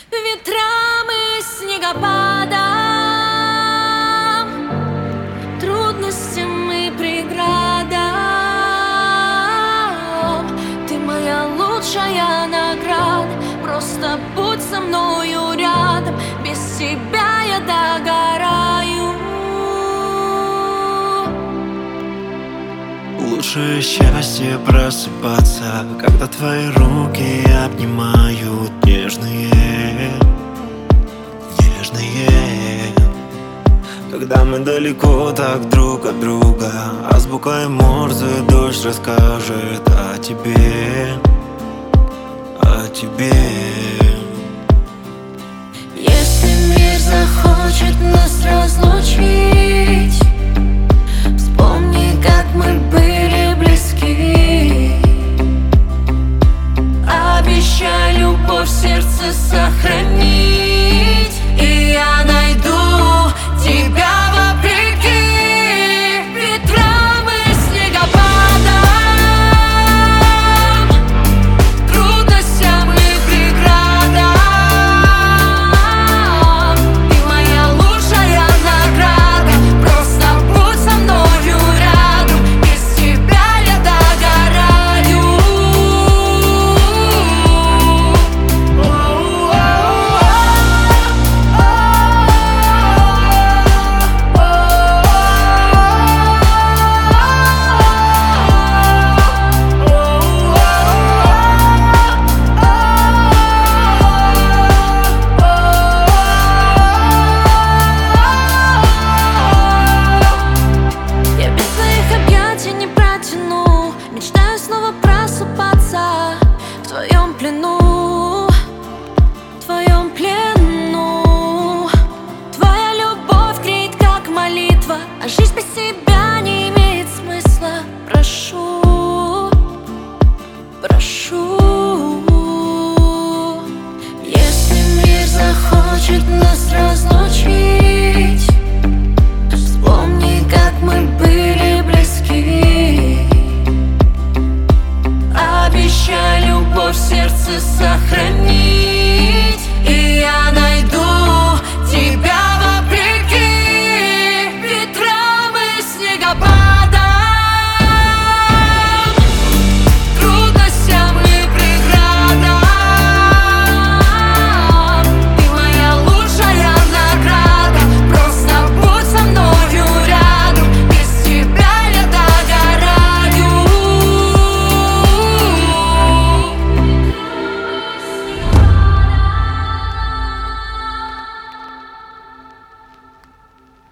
ветрам и снегопадам, трудностям и преградам. Ты моя лучшая награда, просто будь со мною рядом. Без тебя я догораю. Лучшее счастье просыпаться, когда твои руки обнимают нежные, нежные. Когда мы далеко так друг от друга, азбукой Морзе дождь расскажет о тебе, о тебе. Если мир захочет нас разлучить, вспомни, как мы были близки. Обещай любовь в сердце сохранить.